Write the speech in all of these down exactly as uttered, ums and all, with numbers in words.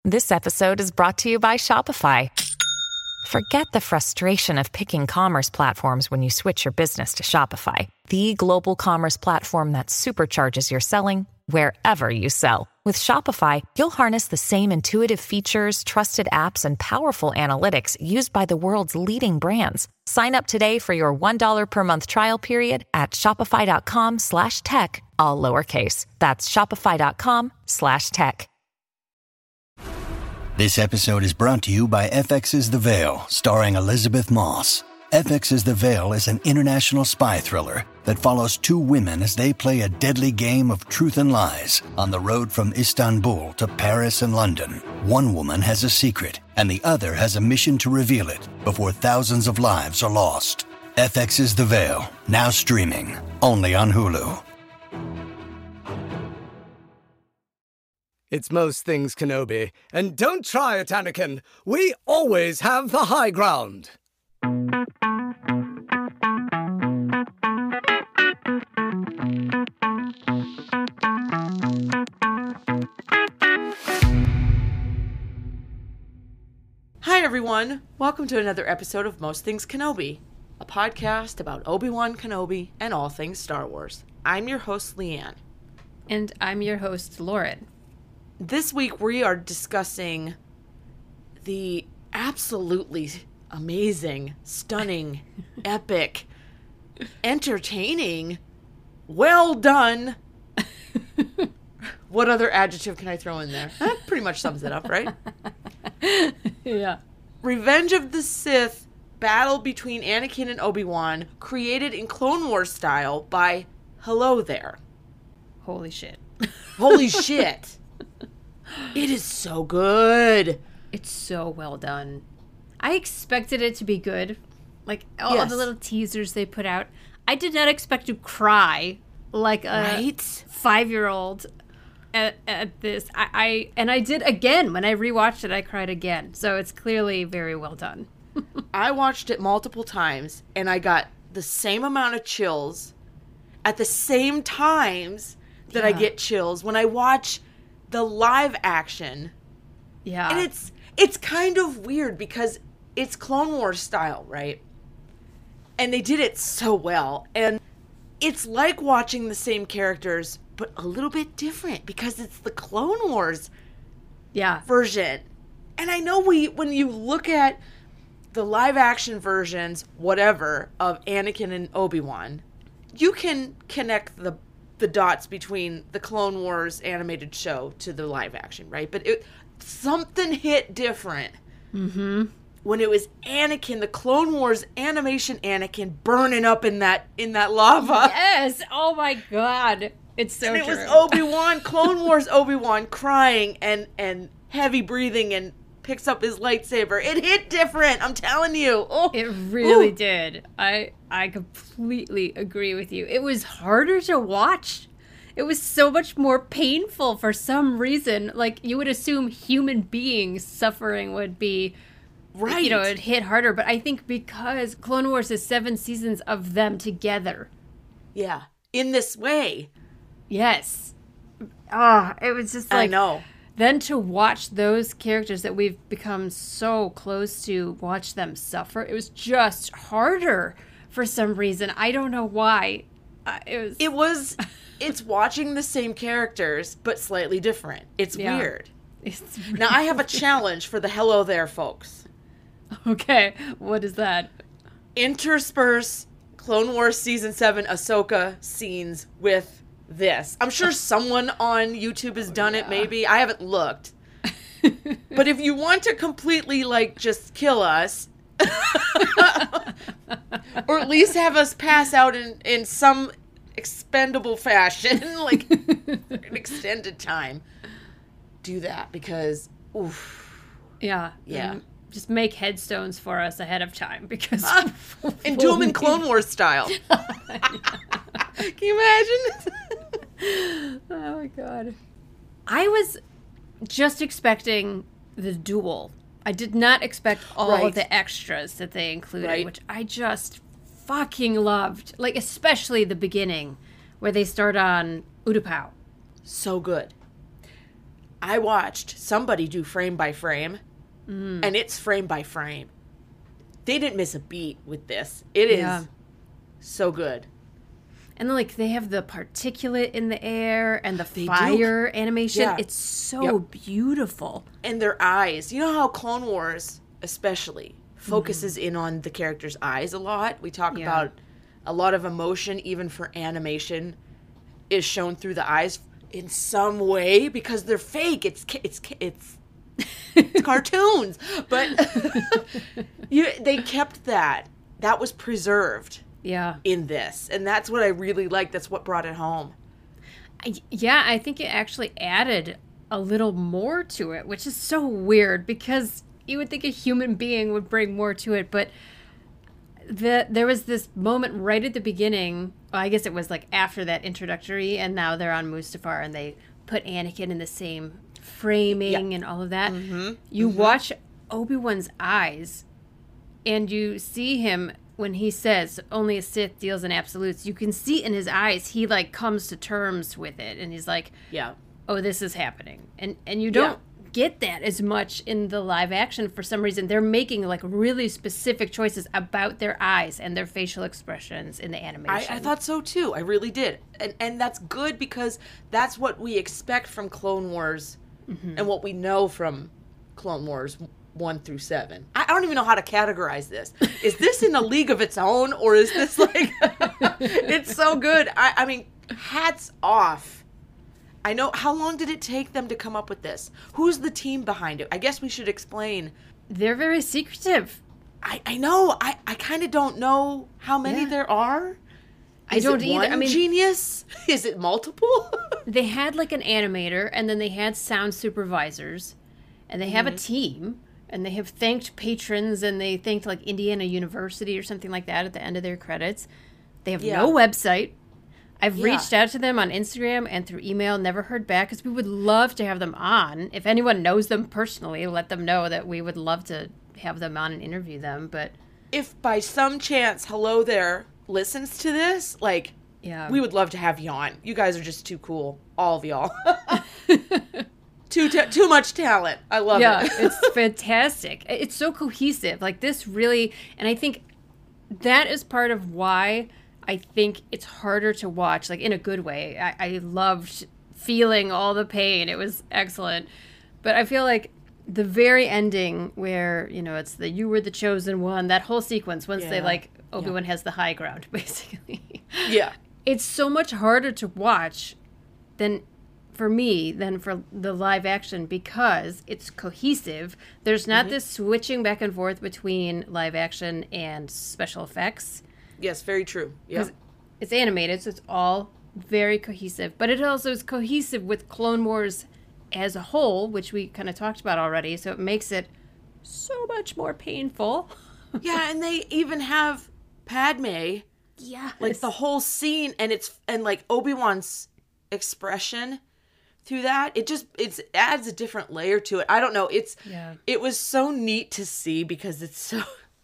This episode is brought to you by Shopify. Forget the frustration of picking commerce platforms when you switch your business to Shopify, the global commerce platform that supercharges your selling wherever you sell. With Shopify, you'll harness the same intuitive features, trusted apps, and powerful analytics used by the world's leading brands. Sign up today for your one dollar per month trial period at shopify.com slash tech, all lowercase. That's shopify.com slash tech. This episode is brought to you by F X's The Veil, starring Elizabeth Moss. F X's The Veil is an international spy thriller that follows two women as they play a deadly game of truth and lies on the road from Istanbul to Paris and London. One woman has a secret, and the other has a mission to reveal it before thousands of lives are lost. F X's The Veil, now streaming, only on Hulu. It's Most Things Kenobi, and don't try it, Anakin. We always have the high ground. Hi, everyone. Welcome to another episode of Most Things Kenobi, a podcast about Obi-Wan Kenobi and all things Star Wars. I'm your host, Leanne. And I'm your host, Lauren. This week, we are discussing the absolutely amazing, stunning, epic, entertaining, well done. What other adjective can I throw in there? That pretty much sums it up, right? Yeah. Revenge of the Sith battle between Anakin and Obi-Wan, created in Clone Wars style by Hello There. Holy shit. Holy shit. It is so good. It's so well done. I expected it to be good. Like, all Yes. the little teasers they put out. I did not expect to cry like a Right? five-year-old at, at this. I, I And I did again. When I rewatched it, I cried again. So it's clearly very well done. I watched it multiple times, and I got the same amount of chills at the same times that I Yeah. get chills when I watch the live action. Yeah. And it's it's kind of weird because it's Clone Wars style, right? And they did it so well. And it's like watching the same characters, but a little bit different because it's the Clone Wars yeah. version. And I know we when you look at the live action versions, whatever, of Anakin and Obi-Wan, you can connect the the dots between the Clone Wars animated show to the live action, right? But it something hit different Mm-hmm. when it was Anakin, the Clone Wars animation Anakin, burning up in that in that lava. Yes. Oh, my God. It's so And it true. was Obi-Wan, Clone Wars Obi-Wan crying and, and heavy breathing and picks up his lightsaber. It hit different, I'm telling you. Oh, It really Ooh. did. I I completely agree with you. It was harder to watch. It was so much more painful for some reason. Like, you would assume human beings suffering would be, right. you know, it hit harder. But I think because Clone Wars is seven seasons of them together. Yeah, in this way. Yes. Ah, it was just like, I know. then to watch those characters that we've become so close to, watch them suffer, it was just harder for some reason. I don't know why. Uh, it was. It was, it's watching the same characters, but slightly different. It's Yeah. weird. It's Now, I have a challenge for the Hello There folks. Okay, what is that? Intersperse Clone Wars Season seven Ahsoka scenes with this. I'm sure someone on YouTube has done it, maybe. I haven't looked. But if you want to completely, like, just kill us, or at least have us pass out in, in some expendable fashion, like an extended time, do that because, oof. Yeah. Yeah. and Just make headstones for us ahead of time because. Ah, and do them in Clone Wars style. Can you imagine? Oh my God. I was just expecting the duel. I did not expect all Right. of the extras that they included, Right. which I just fucking loved. Like, especially the beginning where they start on Utapau. So good. I watched somebody do frame by frame, Mm. and it's frame by frame. They didn't miss a beat with this. It is Yeah. so good. And then, like, they have the particulate in the air and the They do. fire animation. Yeah. It's so Yep. beautiful. And their eyes. You know how Clone Wars, especially, focuses in on the character's eyes a lot? We talk Yeah. about a lot of emotion, even for animation, is shown through the eyes in some way because they're fake. It's ca- it's ca- it's, it's cartoons, but you they kept that. That was preserved Yeah. in this, and that's what I really like. That's what brought it home. I- Yeah, I think it actually added a little more to it, which is so weird because you would think a human being would bring more to it, but the, there was this moment right at the beginning. Well, I guess it was like after that introductory, and now they're on Mustafar and they put Anakin in the same framing and all of that. You watch Obi-Wan's eyes and you see him when he says only a Sith deals in absolutes. You can see in his eyes he like comes to terms with it, and he's like, Yeah. oh, this is happening. And and you don't get that as much in the live action for some reason. They're making like really specific choices about their eyes and their facial expressions in the I, animation. I thought so too. I really did. And and that's good because that's what we expect from Clone Wars and what we know from Clone Wars one through seven. I, I don't even know how to categorize this. Is this in a league of its own, or is this like it's so good. I, I mean, hats off. I know, how long did it take them to come up with this? Who's the team behind it? I guess we should explain. They're very secretive. I, I know. I, I kind of don't know how many Yeah. there are. I Is don't it either. one I mean, genius? Is it multiple? they had like an animator, and then they had sound supervisors, and they have a team, and they have thanked patrons, and they thanked like Indiana University or something like that at the end of their credits. They have Yeah. no website. I've Yeah. reached out to them on Instagram and through email, never heard back, because we would love to have them on. If anyone knows them personally, let them know that we would love to have them on and interview them. But If by some chance Hello There listens to this, like, yeah, we would love to have you on. You guys are just too cool. All of y'all. too ta- too much talent. I love yeah, it. it's fantastic. It's so cohesive. Like this really, and I think that is part of why I think it's harder to watch, like in a good way. I, I loved feeling all the pain. It was excellent. But I feel like the very ending where, you know, it's the you were the chosen one, that whole sequence, once they Yeah. like, Obi-Wan has the high ground, basically. Yeah. It's so much harder to watch than for me than for the live action because it's cohesive. There's not this switching back and forth between live action and special effects. Yes, very true. Yeah. 'Cause it's animated, so it's all very cohesive. But it also is cohesive with Clone Wars as a whole, which we kind of talked about already. So it makes it so much more painful. Yeah, and they even have Padme, Yeah. like the whole scene, and it's and like Obi-Wan's expression through that. It just it's adds a different layer to it. I don't know. It's Yeah. it was so neat to see because it's so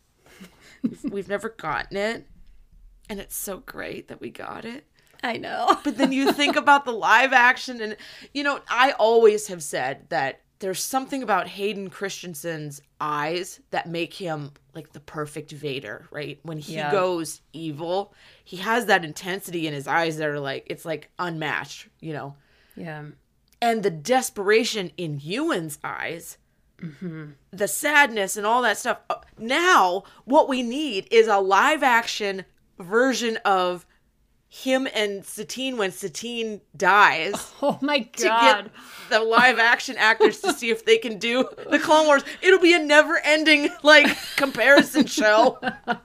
we've never gotten it, and it's so great that we got it. I know. But then you think about the live action, and you know, I always have said that there's something about Hayden Christensen's eyes that make him like the perfect Vader, right? When he Yeah. goes evil, he has that intensity in his eyes that are like, it's like unmatched, you know? Yeah. And the desperation in Ewan's eyes, the sadness and all that stuff. Now, what we need is a live action version of him and Satine when Satine dies. Oh my To god. get the live action actors to see if they can do the Clone Wars. It'll be a never ending like comparison show.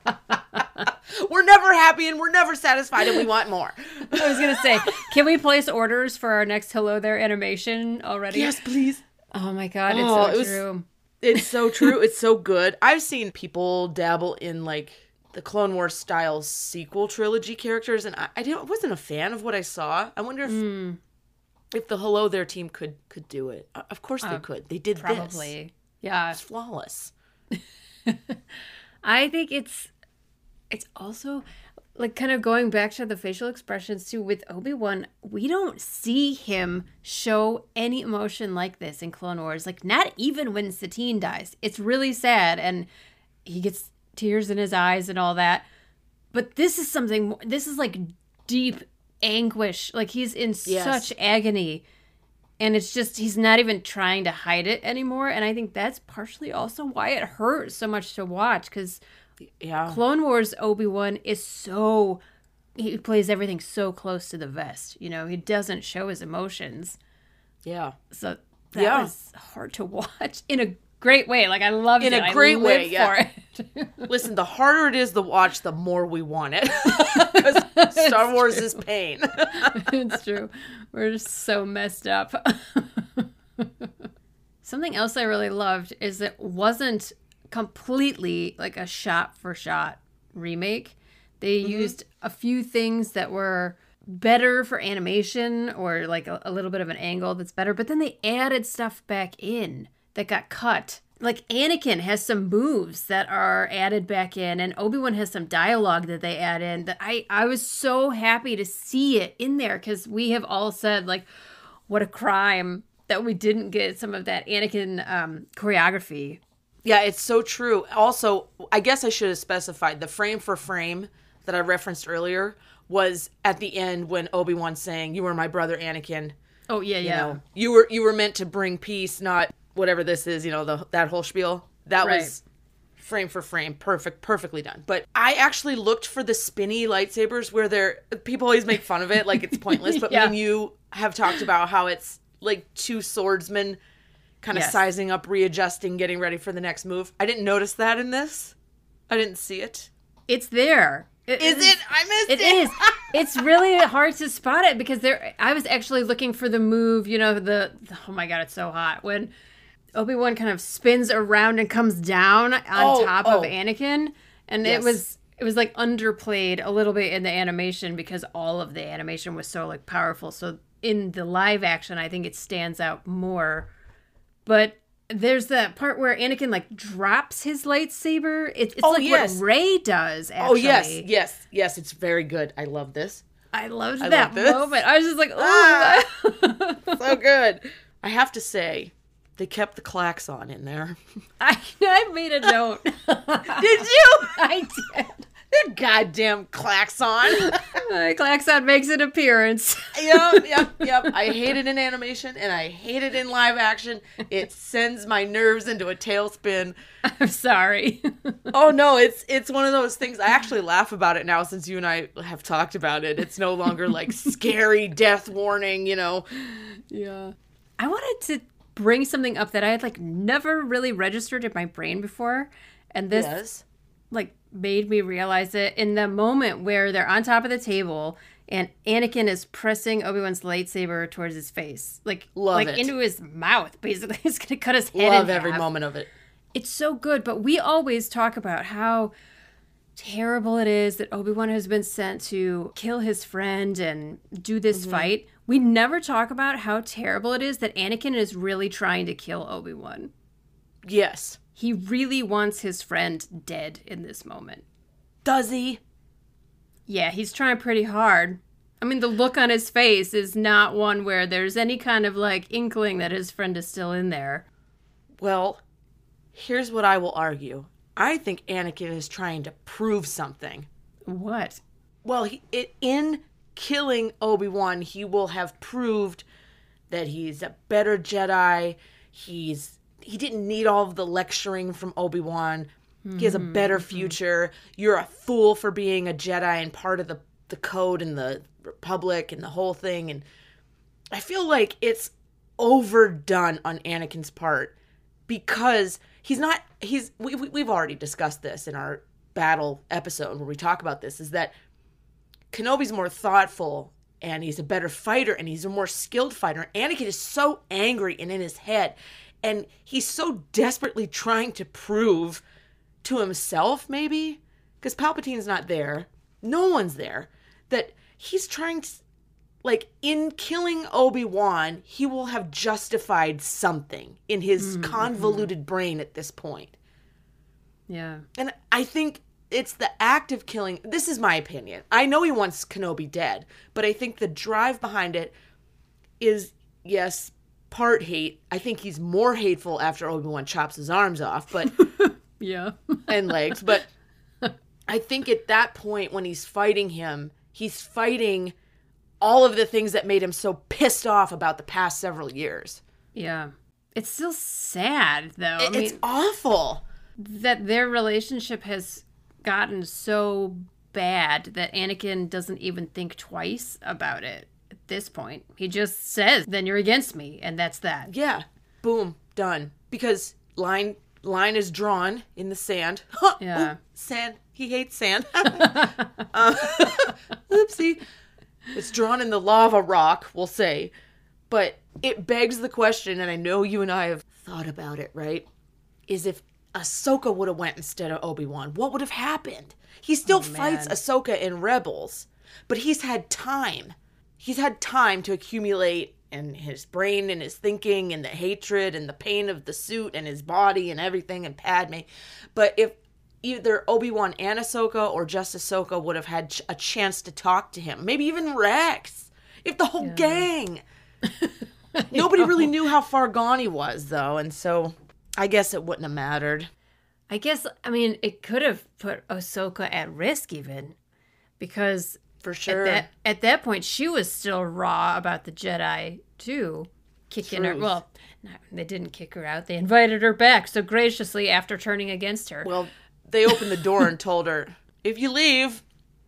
We're never happy and we're never satisfied and we want more. I was gonna say, can we place orders for our next Hello There animation already? Yes, please. Oh my god, it's Oh, so it was- true. It's so true. It's so good. I've seen people dabble in like the Clone Wars style sequel trilogy characters, and I, I didn't, wasn't a fan of what I saw. I wonder if if the Hello There team could could do it. Uh, Of course they could. They did this. Probably. Yeah. It's flawless. I think it's it's also like kind of going back to the facial expressions too with Obi-Wan, we don't see him show any emotion like this in Clone Wars. Like not even when Satine dies. It's really sad and he gets tears in his eyes and all that. But this is something, this is like deep anguish. Like he's in Yes. such agony. And it's just, he's not even trying to hide it anymore. And I think that's partially also why it hurts so much to watch. Because Yeah. Clone Wars Obi-Wan is so, he plays everything so close to the vest. You know, he doesn't show his emotions. Yeah. So that Yeah. was hard to watch in a great way. Like I loved In it. a great I way, lived yeah. for it. Listen, the harder it is to watch, the more we want it. Because Star Wars is pain. It's true. We're just so messed up. Something else I really loved is it wasn't completely like a shot for shot remake. They mm-hmm. used a few things that were better for animation or like a, a little bit of an angle that's better, but then they added stuff back in that got cut. Like Anakin has some moves that are added back in, and Obi-Wan has some dialogue that they add in that I, I was so happy to see it in there because we have all said like, what a crime that we didn't get some of that Anakin um, choreography. Yeah, it's so true. Also, I guess I should have specified the frame for frame that I referenced earlier was at the end when Obi-Wan's saying, "You were my brother, Anakin." Oh yeah, You yeah. know, you were you were meant to bring peace, not whatever this is. You know, the that whole spiel. That Right. was frame for frame, perfect, perfectly done. But I actually looked for the spinny lightsabers where they're. People always make fun of it, like it's pointless. But Yeah. when you have talked about how it's like two swordsmen kind of Yes. sizing up, readjusting, getting ready for the next move. I didn't notice that in this. I didn't see it. It's there. It, Is it? I missed It it. is. It's really hard to spot it because there. I was actually looking for the move. You know the. Oh my god, it's so hot when Obi-Wan kind of spins around and comes down on Oh, top oh. of Anakin, and Yes. it was it was like underplayed a little bit in the animation because all of the animation was so like powerful. So in the live action, I think it stands out more. But there's that part where Anakin like drops his lightsaber. It, it's Oh, like yes. what Rey does. Actually. Oh yes, yes, yes. It's very good. I love this. I loved I that love this. moment. I was just like, Ah. oh, So good. I have to say, they kept the clacks on in there. I, I made a note. Did you? I did. The goddamn klaxon. Uh, Klaxon makes an appearance. Yep, yep, yep. I hate it in animation and I hate it in live action. It sends my nerves into a tailspin. I'm sorry. Oh no, it's it's one of those things. I actually laugh about it now since you and I have talked about it. It's no longer like scary death warning, you know. Yeah. I wanted to bring something up that I had like never really registered in my brain before, and this Yes. like made me realize it in the moment where they're on top of the table and Anakin is pressing Obi-Wan's lightsaber towards his face, like Love like it. into his mouth. Basically, it's gonna cut his head. Love in every half. moment of it. It's so good, but we always talk about how terrible it is that Obi-Wan has been sent to kill his friend and do this Mm-hmm. fight. We never talk about how terrible it is that Anakin is really trying to kill Obi-Wan. Yes. He really wants his friend dead in this moment. Does he? Yeah, he's trying pretty hard. I mean, the look on his face is not one where there's any kind of like inkling that his friend is still in there. Well, here's what I will argue. I think Anakin is trying to prove something. What? Well, he, it, in killing Obi-Wan, he will have proved that he's a better Jedi. He's he didn't need all of the lecturing from Obi-Wan. He has a better future. You're a fool for being a Jedi and part of the, the code and the Republic and the whole thing. And I feel like it's overdone on Anakin's part because he's not, he's, we, we, we've already discussed this in our battle episode where we talk about this, is that Kenobi's more thoughtful and he's a better fighter and he's a more skilled fighter. Anakin is so angry and in his head, and he's so desperately trying to prove to himself, maybe, because Palpatine's not there, no one's there, that he's trying to, like, in killing Obi-Wan, he will have justified something in his mm-hmm. convoluted brain at this point. Yeah. And I think it's the act of killing. This is my opinion. I know he wants Kenobi dead, but I think the drive behind it is, yes, part hate. I think he's more hateful after Obi-Wan chops his arms off, but yeah, and legs. But I think at that point when he's fighting him, he's fighting all of the things that made him so pissed off about the past several years. Yeah. It's still sad, though. I It- it's mean, awful. that their relationship has gotten so bad that Anakin doesn't even think twice about it at this point. He just says, then you're against me, and that's that. Yeah. Boom. Done. Because line line is drawn in the sand. Yeah. Ooh, sand. He hates sand. uh, oopsie. It's drawn in the lava rock, we'll say. But it begs the question, and I know you and I have thought about it, right? Is if Ahsoka would have went instead of Obi-Wan, what would have happened? He still Oh, fights man. Ahsoka in Rebels, but he's had time. He's had time to accumulate in his brain and his thinking and the hatred and the pain of the suit and his body and everything and Padme. But if either Obi-Wan and Ahsoka or just Ahsoka would have had ch- a chance to talk to him, maybe even Rex, if the whole gang. Nobody really knew how far gone he was, though, and so I guess it wouldn't have mattered. I guess, I mean, it could have put Ahsoka at risk even, because For sure. at that, at that point, she was still raw about the Jedi, too. Kicking her, Truth. well, no, they didn't kick her out. They invited her back so graciously after turning against her. Well, they opened the door and told her, if you leave,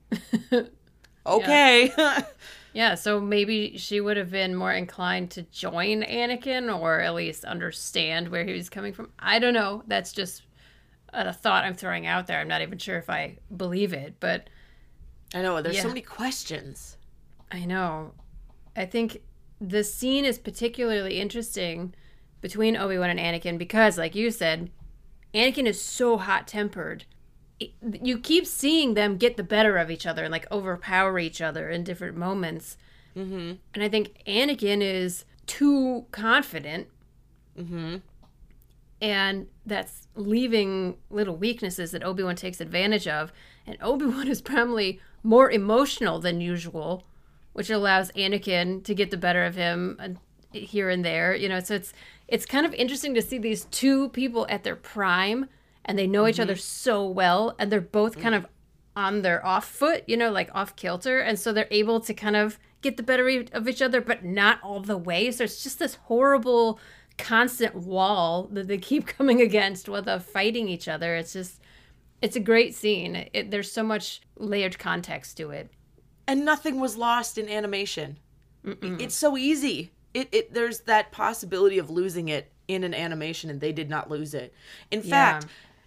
okay. Yeah, so maybe she would have been more inclined to join Anakin or at least understand where he was coming from. I don't know. That's just a thought I'm throwing out there. I'm not even sure if I believe it, but I know, there's Yeah. so many questions. I know. I think the scene is particularly interesting between Obi-Wan and Anakin because, like you said, Anakin is so hot-tempered. It- You keep seeing them get the better of each other and like overpower each other in different moments. Mm-hmm. And I think Anakin is too confident. Mm-hmm. And that's leaving little weaknesses that Obi-Wan takes advantage of. And Obi-Wan is probably more emotional than usual, which allows Anakin to get the better of him and here and there. You know, so it's it's kind of interesting to see these two people at their prime, and they know each other so well, and they're both kind of on their off foot, you know, like off kilter, and so they're able to kind of get the better of each other, but not all the way. So it's just this horrible, constant wall that they keep coming against while they're fighting each other. It's just, it's a great scene. It, there's so much layered context to it. And nothing was lost in animation. It's so easy. It, it there's that possibility of losing it in an animation, and they did not lose it. In Yeah. fact,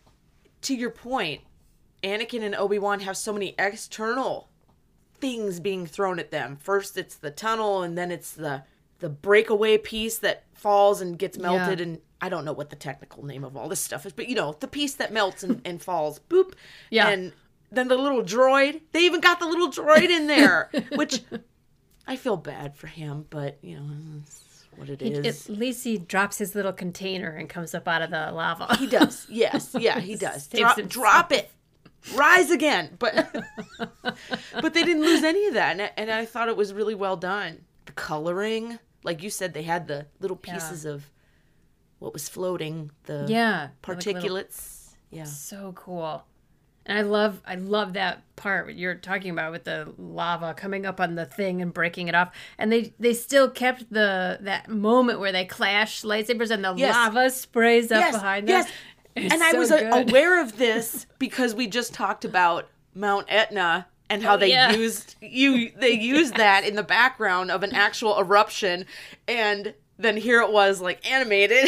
to your point, Anakin and Obi-Wan have so many external things being thrown at them. First it's the tunnel, and then it's the the breakaway piece that falls and gets melted, Yeah. and I don't know what the technical name of all this stuff is, but you know, the piece that melts and, and falls. Boop. Yeah. And then the little droid. They even got the little droid in there, which I feel bad for him, but you know, it's what it He, is. at least he drops his little container and comes up out of the lava. He does. Yes. Yeah, he does. Saves Drop, himself. drop it. Rise again. But but they didn't lose any of that. And I, and I thought it was really well done. The coloring, like you said, they had the little pieces of what was floating, the Yeah. like little- particulates. Yeah. So cool. And I love I love that part what you're talking about with the lava coming up on the thing and breaking it off. And they they still kept the that moment where they clash lightsabers and the Yes. lava sprays up Yes. behind them. Yes. It's And I so was uh, good. aware of this because we just talked about Mount Etna and how Oh, they yeah. used you they used that in the background of an actual eruption, and then here it was like animated.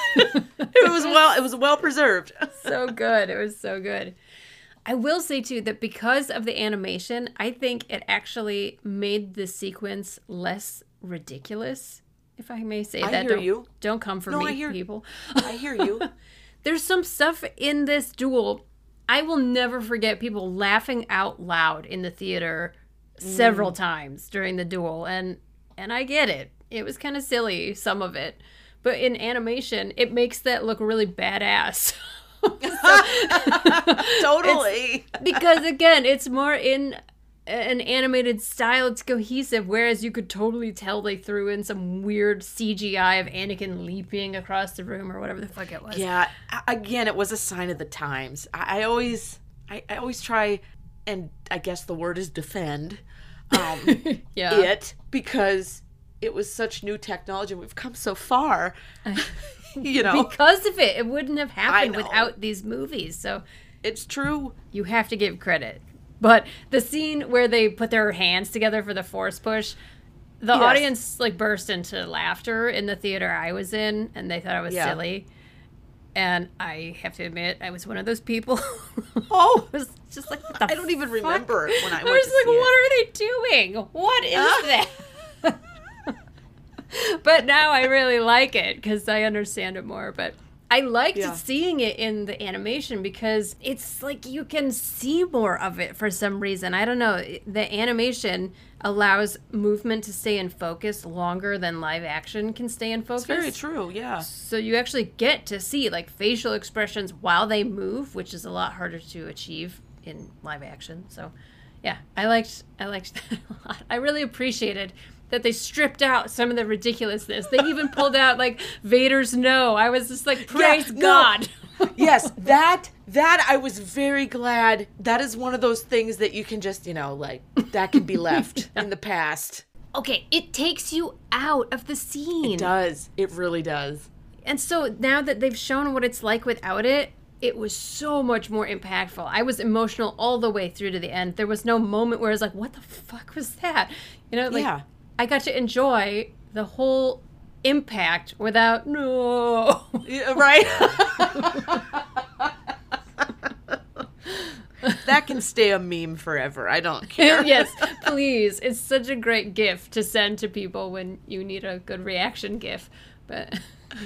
It was well it was well preserved. So good. It was so good. I will say too that because of the animation, I think it actually made the sequence less ridiculous, if I may say I that. hear don't, you. Don't come for No, me, I hear- people. I hear you. There's some stuff in this duel. I will never forget people laughing out loud in the theater several Mm. times during the duel, and and I get it. It was kind of silly, some of it, but in animation, it makes that look really badass. Totally. Because again, it's more in an animated style, it's cohesive, whereas you could totally tell they threw in some weird C G I of Anakin leaping across the room or whatever the fuck it was. Yeah, again, it was a sign of the times. I, I always, I, I always try, and I guess the word is defend, um, Yeah. it, because it was such new technology. We've come so far, you know. Because of it, it wouldn't have happened know. without these movies. So It's true. you have to give credit. But the scene where they put their hands together for the force push, the Yes. audience like burst into laughter in the theater I was in, and they thought it was Yeah. silly. And I have to admit, I was one of those people. Oh, I was just like, what the I don't even fuck? remember when I I went was to like, see it. what are they doing? What is that? But now I really like it because I understand it more. But I liked Yeah. seeing it in the animation because it's like you can see more of it for some reason. I don't know. The animation allows movement to stay in focus longer than live action can stay in focus. It's very true, yeah. So you actually get to see like facial expressions while they move, which is a lot harder to achieve in live action. So yeah, I liked I liked that a lot. I really appreciated that they stripped out some of the ridiculousness. They even pulled out like Vader's no. I was just like, praise no. God. Yes, that that I was very glad. That is one of those things that you can just, you know, like that can be left in the past. Okay, it takes you out of the scene. It does. It really does. And so now that they've shown what it's like without it, it was so much more impactful. I was emotional all the way through to the end. There was no moment where I was like, what the fuck was that? You know, like Yeah. I got to enjoy the whole impact without no. Yeah, right? That can stay a meme forever. I don't care. Yes, please. It's such a great gift to send to people when you need a good reaction gif. But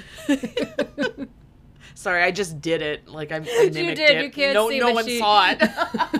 Sorry, I just did it. Like I, I mimicked you did. it. You can't no, see no what one she... saw it.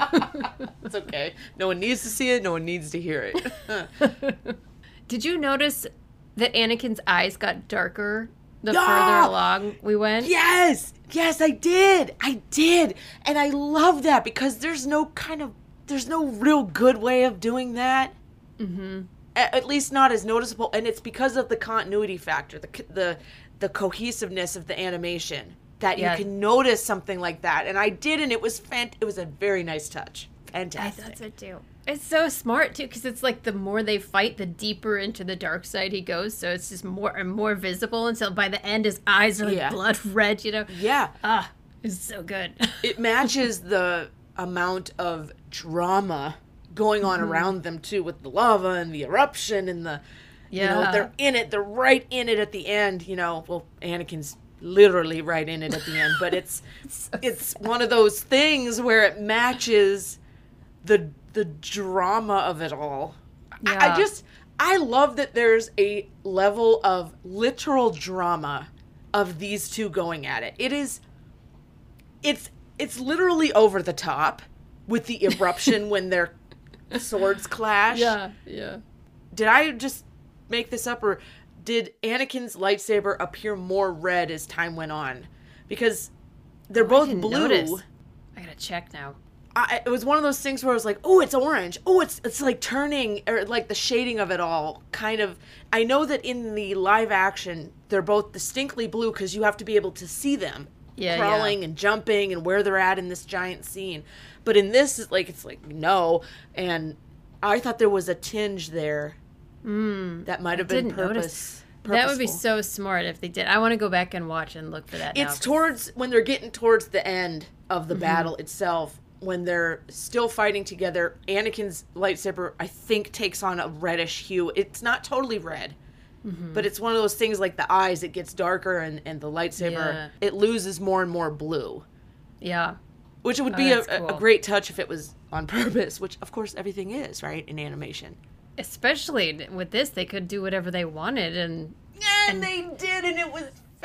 It's okay. No one needs to see it. No one needs to hear it. Did you notice that Anakin's eyes got darker the Yeah! further along we went? Yes, yes, I did. I did. And I love that because there's no kind of, there's no real good way of doing that. Mm-hmm. At, at least not as noticeable. And it's because of the continuity factor, the the, the cohesiveness of the animation that Yeah. you can notice something like that. And I did, and it was fant- It was a very nice touch. Fantastic. I thought so too. It's so smart too, because it's like the more they fight, the deeper into the dark side he goes. So it's just more and more visible until by the end his eyes are like Yeah. blood red. You know? Yeah. Ah, it's so good. It matches the amount of drama going on Mm-hmm. around them too, with the lava and the eruption and the, you know, Yeah. they're in it. They're right in it at the end. You know, well, Anakin's literally right in it at the end, but it's it's one of those things where it matches the the drama of it all. I, I Yeah. just I love that there's a level of literal drama of these two going at it. It is it's it's literally over the top with the eruption when their swords clash. yeah, yeah. Did I just make this up, or did Anakin's lightsaber appear more red as time went on? Because they're I both didn't blue. notice. I gotta check now. I, it was one of those things where I was like, oh, it's orange. Oh, it's it's like turning, or like the shading of it all kind of. I know that in the live action, they're both distinctly blue because you have to be able to see them Yeah, crawling yeah. and jumping and where they're at in this giant scene. But in this, it's like, it's like, no. And I thought there was a tinge there that might have been didn't purpose. notice. That would be purposeful. so smart if they did. I want to go back and watch and look for that now. It's towards when they're getting towards the end of Mm-hmm. the battle itself, when they're still fighting together. Anakin's lightsaber, I think, takes on a reddish hue. It's not totally red, Mm-hmm. but it's one of those things like the eyes. It gets darker, and, and the lightsaber Yeah. it loses more and more blue, Yeah. which would Oh, be a, that's a- cool. a great touch if it was on purpose. Which, of course, everything is, right, in animation. Especially with this, they could do whatever they wanted, and And, they did, and it was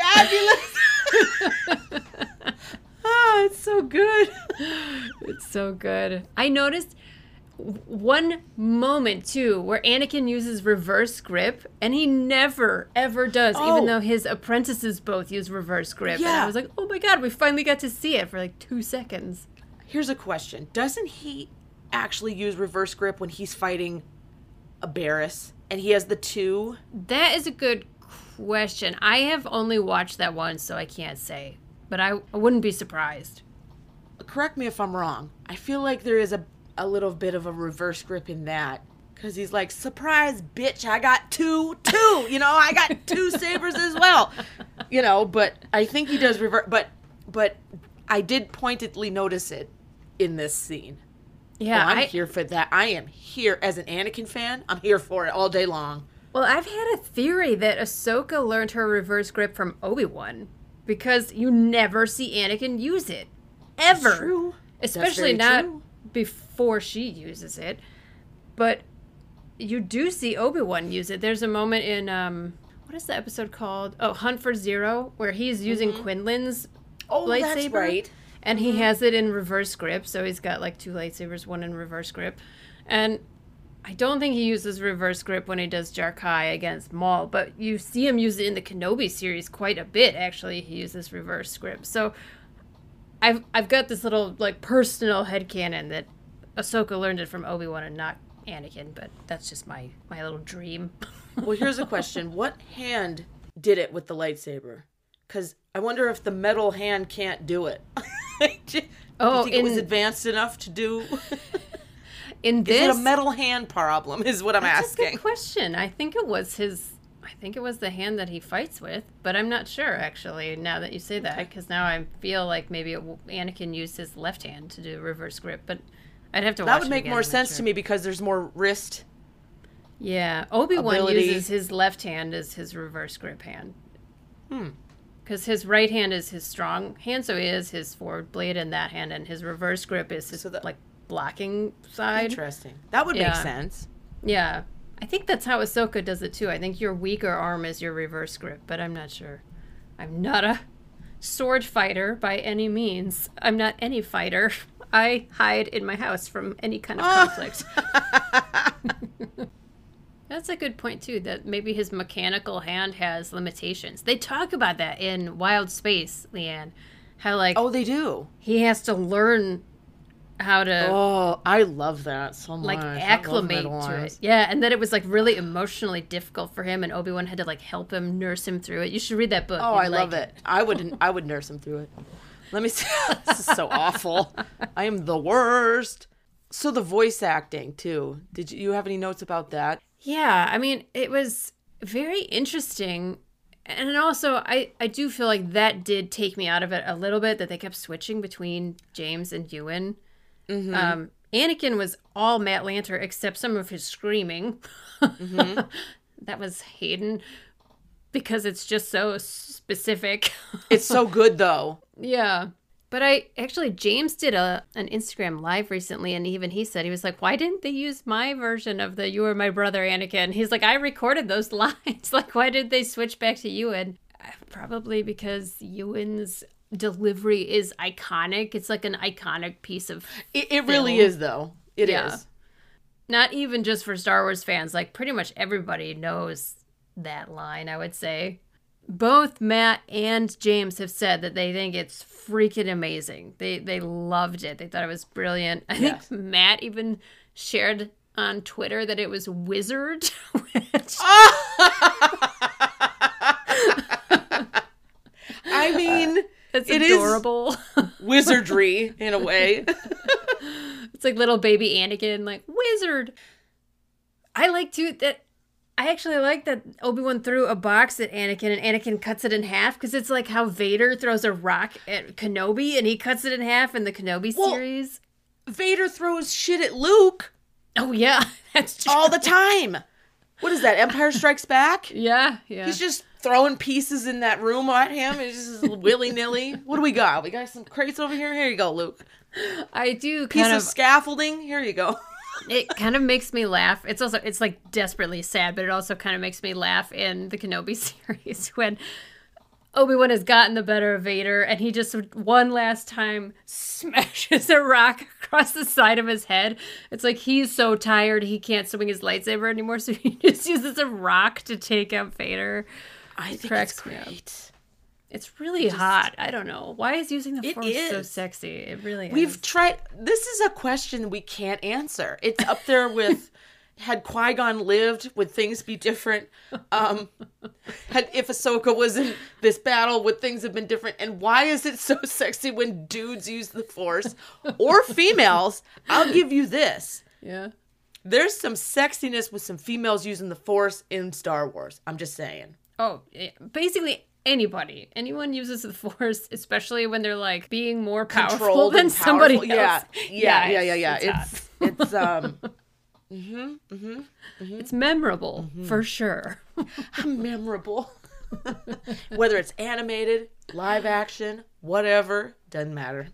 fabulous. Ah, it's so good. it's so good. I noticed one moment, too, where Anakin uses reverse grip, and he never, ever does, Oh. even though his apprentices both use reverse grip. And Yeah. I was like, oh my god, we finally got to see it for like two seconds. Here's a question. Doesn't he actually use reverse grip when he's fighting a Barriss? And he has the two? That is a good question. I have only watched that once, so I can't say. But I, I wouldn't be surprised. Correct me if I'm wrong. I feel like there is a, a little bit of a reverse grip in that. Because he's like, surprise, bitch, I got two, two. You know, I got two sabers as well. You know, but I think he does reverse. But, but I did pointedly notice it in this scene. Yeah, Oh, I'm I, here for that. I am here as an Anakin fan. I'm here for it all day long. Well, I've had a theory that Ahsoka learned her reverse grip from Obi-Wan. Because you never see Anakin use it. Ever. True. That's Especially very not true. before she uses it. But you do see Obi-Wan use it. There's a moment in, um, what is the episode called? Oh, Hunt for Zero, where he's using Mm-hmm. Quinlan's Oh, lightsaber. that's right. And he has it in reverse grip, so he's got like two lightsabers, one in reverse grip. And I don't think he uses reverse grip when he does Jarkai against Maul, but you see him use it in the Kenobi series quite a bit, actually. He uses reverse grip. So I've I've got this little like personal headcanon that Ahsoka learned it from Obi-Wan and not Anakin, but that's just my, my little dream. Well, here's a question. What hand did it with the lightsaber? Because I wonder if the metal hand can't do it. do you Oh, think it was in- advanced enough to do? In Is this, it a metal hand problem is what I'm that's a asking. good question. I think it was his. I think it was the hand that he fights with, but I'm not sure actually. Now that you say that, because now I feel like maybe it, Anakin used his left hand to do reverse grip, but I'd have to. That watch would it make again, more I'm not sense sure. to me because there's more wrist. Yeah, Obi-Wan ability. uses his left hand as his reverse grip hand. Hmm. Because his right hand is his strong hand, so he has his forward blade in that hand, and his reverse grip is his So that- like blocking side. Interesting. That would Yeah. make sense. Yeah, I think that's how Ahsoka does it too. I think your weaker arm is your reverse grip, but I'm not sure. I'm not a sword fighter by any means. I'm not any fighter. I hide in my house from any kind of conflict. That's a good point too, that maybe his mechanical hand has limitations. They talk about that in Wild Space, Leanne. How like Oh, they do. he has to learn how to Oh, I love that so much. like I love acclimate metal to eyes. it. Yeah, and that it was like really emotionally difficult for him, and Obi-Wan had to like help him, nurse him through it. You should read that book. Oh, You'd I like love it. I would I would nurse him through it. Let me see. This is so awful. I am the worst. So the voice acting too. Did you, you have any notes about that? Yeah, I mean, it was very interesting. And also, I, I do feel like that did take me out of it a little bit, that they kept switching between James and Ewan. Mm-hmm. Um, Anakin was all Matt Lanter except some of his screaming. Mm-hmm. That was Hayden, because it's just so specific. It's so good though. Yeah. But I actually, James did a an Instagram live recently, and even he said, he was like, why didn't they use my version of the "You Were My Brother, Anakin"? He's like, I recorded those lines. Like, why did they switch back to Ewan? Uh, Probably because Ewan's delivery is iconic. It's like an iconic piece of It, it really Film. is though. It is. Yeah. Not even just for Star Wars fans. Like, pretty much everybody knows that line, I would say. Both Matt and James have said that they think it's freaking amazing. They they loved it. They thought it was brilliant. I Yes. think Matt even shared on Twitter that it was wizard. Which, I mean, it's it is adorable. wizardry in a way. It's like little baby Anakin, like, wizard. I like too that. I actually like that Obi-Wan threw a box at Anakin and Anakin cuts it in half, because it's like how Vader throws a rock at Kenobi and he cuts it in half in the Kenobi Well, series. Vader throws shit at Luke Oh, yeah, that's true. all the time. What is that? Empire Strikes Back? Yeah, yeah. He's just throwing pieces in that room at him. It's just willy nilly. What do we got? We got some crates over here. Here you go, Luke. I do Piece kind of of, scaffolding. Here you go. it kind of makes me laugh. It's also, it's like desperately sad, but it also kind of makes me laugh in the Kenobi series when Obi-Wan has gotten the better of Vader, and he just one last time smashes a rock across the side of his head. It's like he's so tired he can't swing his lightsaber anymore, so he just uses a rock to take out Vader. I It think cracks it's me up. great. It's really hot. I don't know. Why is using the It Force so is. sexy? It really We've is. tried. This is a question we can't answer. It's up there with had Qui-Gon lived, would things be different? Um, had if Ahsoka was in this battle, would things have been different? And why is it so sexy when dudes use the Force or females? I'll give you this. Yeah. There's some sexiness with some females using the Force in Star Wars. I'm just saying. Oh, yeah. Basically anybody. Anyone uses the Force, especially when they're like being more powerful Controlled than and somebody powerful. else. Yeah, yeah, yeah, yeah, yeah. It's It's it's um it's memorable for sure. memorable. Whether it's animated, live action, whatever, doesn't matter.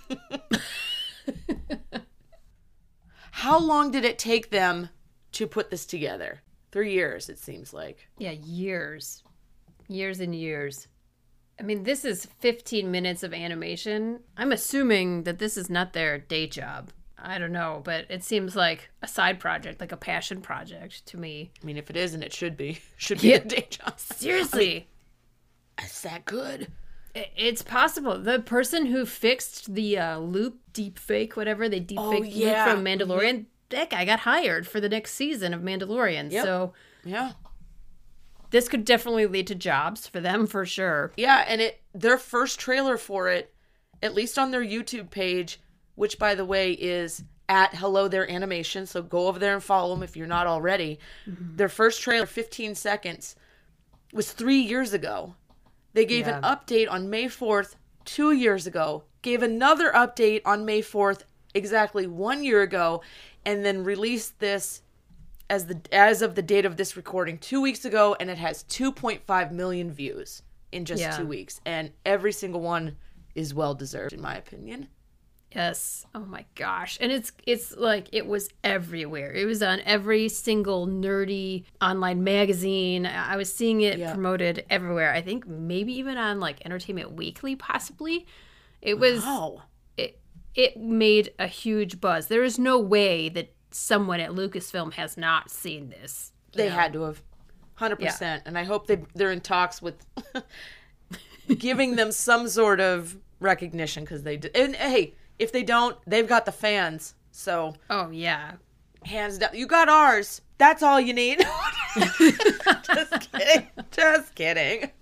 How long did it take them to put this together? Three years, it seems like. Yeah, years. Years and years. I mean, this is fifteen minutes of animation. I'm assuming that this is not their day job. I don't know, but it seems like a side project, like a passion project to me. I mean, if it isn't, it should be. Should be Yeah. a day job. Seriously. Is that good? I- It's possible. The person who fixed the uh, loop deep fake, whatever, they deep Oh, faked yeah. loop from Mandalorian, that guy got hired for the next season of Mandalorian. Yep. So Yeah. this could definitely lead to jobs for them for sure. Yeah, and it their first trailer for it, at least on their YouTube page, which by the way is at Hello There Animation, so go over there and follow them if you're not already. Mm-hmm. Their first trailer, fifteen seconds, was three years ago. They gave an Yeah. update on May fourth, two years ago, gave another update on May fourth, exactly one year ago, and then released this as the as of the date of this recording two weeks ago, and it has two point five million views in just Yeah. two weeks. And every single one is well deserved, in my opinion. Yes. Oh my gosh. And it's it's like it was everywhere. It was on every single nerdy online magazine. I I was seeing it Yeah. promoted everywhere. I think maybe even on like Entertainment Weekly possibly. It was Oh, it it made a huge buzz. There is no way that someone at Lucasfilm has not seen this. you they know? had to have, one hundred percent. And I hope they they're in talks with giving them some sort of recognition because they did. And hey, if they don't, they've got the fans. So Oh yeah. hands down, you got ours. That's all you need. Just kidding. Just kidding.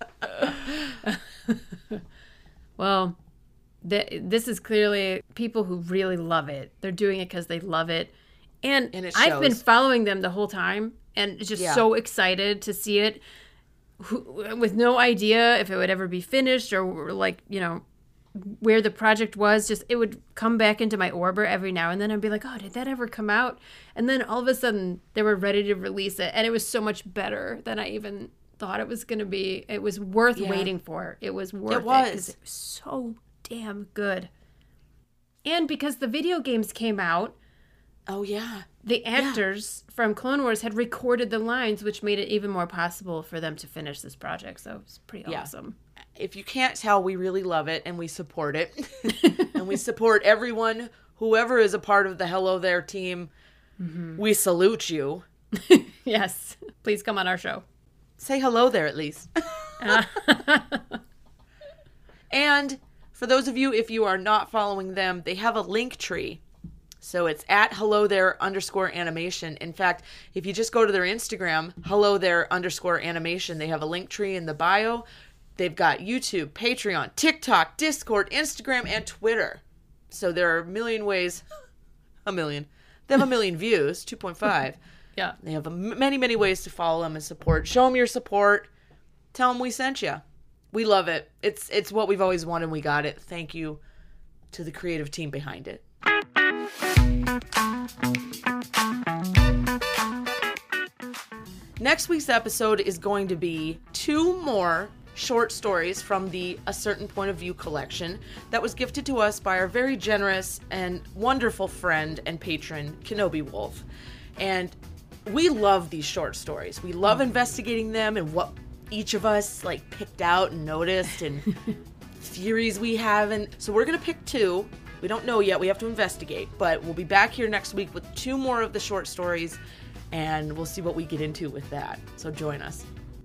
Well, th- this is clearly people who really love it. They're doing it because they love it. And, And it I've been shows. following them the whole time and just Yeah. so excited to see it who, with no idea if it would ever be finished or like, you know, where the project was. Just it would come back into my orbit every now and then. I'd be like, oh, did that ever come out? And then all of a sudden they were ready to release it. And it was so much better than I even thought it was going to be. It was worth Yeah. waiting for. It was worth it. was. 'cause it was so damn good. And because the video games came out, Oh yeah. the actors from Clone Wars had recorded the lines, which made it even more possible for them to finish this project. So it's pretty Yeah. awesome. If you can't tell, we really love it and we support it. And we support everyone, whoever is a part of the Hello There team. We salute you. Yes. Please come on our show. Say hello there at least. And for those of you, if you are not following them, they have a link tree. So it's at hello there underscore animation. In fact, if you just go to their Instagram, hello there underscore animation, they have a link tree in the bio. They've got YouTube, Patreon, TikTok, Discord, Instagram, and Twitter. So there are a million ways, a million. They have a million views, two point five. Yeah. They have a m- many, many ways to follow them and support. Show them your support. Tell them we sent you. We love it. It's it's what we've always wanted. We got it. Thank you to the creative team behind it. Next week's episode is going to be two more short stories from the A Certain Point of View collection that was gifted to us by our very generous and wonderful friend and patron, Kenobi Wolf. And we love these short stories. We love investigating them and what each of us like picked out and noticed and theories we have. And so we're going to pick two. We don't know yet. We have to investigate. But we'll be back here next week with two more of the short stories, and we'll see what we get into with that. So join us.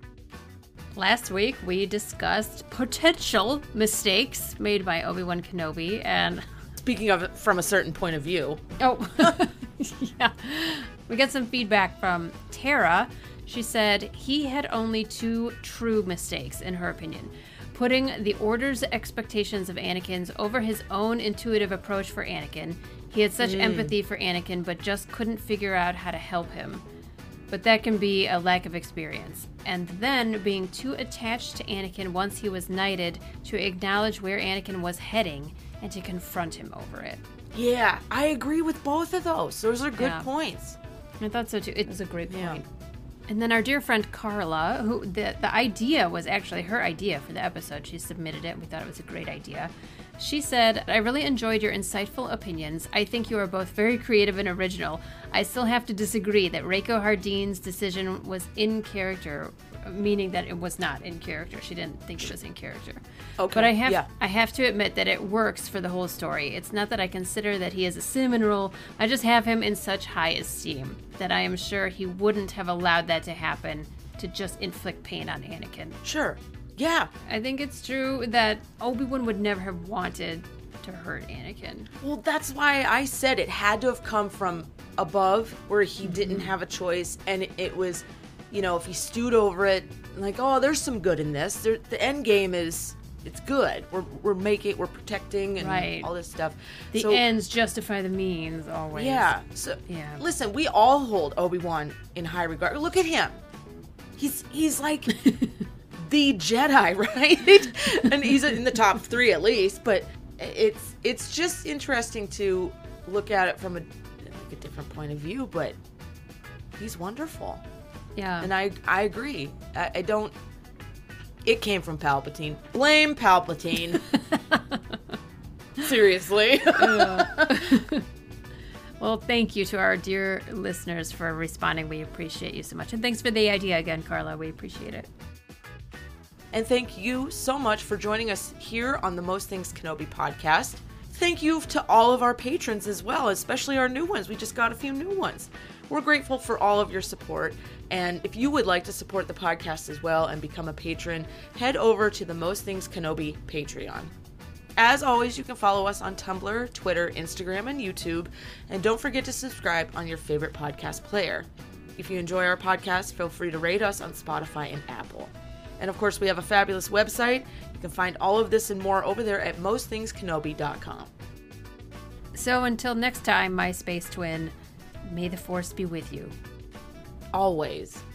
Last week, we discussed potential mistakes made by Obi-Wan Kenobi, and... Speaking of it from a certain point of view. Oh, yeah. We got some feedback from Tara. She said he had only two true mistakes, in her opinion. Putting the Order's expectations of Anakin's over his own intuitive approach for Anakin. He had such mm. empathy for Anakin, but just couldn't figure out how to help him. But that can be a lack of experience. And then being too attached to Anakin once he was knighted to acknowledge where Anakin was heading and to confront him over it. Yeah, I agree with both of those. Those are good yeah. points. I thought so too. It was a great point. Yeah. And then our dear friend Carla, who the, the idea was actually her idea for the episode. She submitted it and we thought it was a great idea. She said, I really enjoyed your insightful opinions. I think you are both very creative and original. I still have to disagree that Reiko Hardeen's decision was in character, meaning that it was not in character. She didn't think it was in character. Okay. But I have yeah. I have to admit that it works for the whole story. It's not that I consider that he is a cinnamon roll. I just have him in such high esteem that I am sure he wouldn't have allowed that to happen to just inflict pain on Anakin. Sure. Yeah. I think it's true that Obi-Wan would never have wanted to hurt Anakin. Well, that's why I said it had to have come from above where he mm-hmm. didn't have a choice, and it, it was, you know, if he stewed over it, like, oh, there's some good in this. There, the end game is, it's good. We're we're making, we're protecting and right. all this stuff. The so, ends justify the means always. Yeah. So yeah. Listen, we all hold Obi-Wan in high regard. Look at him. He's he's like the Jedi, right? And he's in the top three at least. But it's it's just interesting to look at it from a, like a different point of view. But he's wonderful. Yeah. And I I agree. I, I don't. It came from Palpatine. Blame Palpatine. Seriously. Well, thank you to our dear listeners for responding. We appreciate you so much. And thanks for the idea again, Carla. We appreciate it. And thank you so much for joining us here on the Most Things Kenobi podcast. Thank you to all of our patrons as well, especially our new ones. We just got a few new ones. We're grateful for all of your support. And if you would like to support the podcast as well and become a patron, head over to the Most Things Kenobi Patreon. As always, you can follow us on Tumblr, Twitter, Instagram, and YouTube. And don't forget to subscribe on your favorite podcast player. If you enjoy our podcast, feel free to rate us on Spotify and Apple. And of course, we have a fabulous website. You can find all of this and more over there at most things kenobi dot com. So until next time, my space twin, may the Force be with you. Always.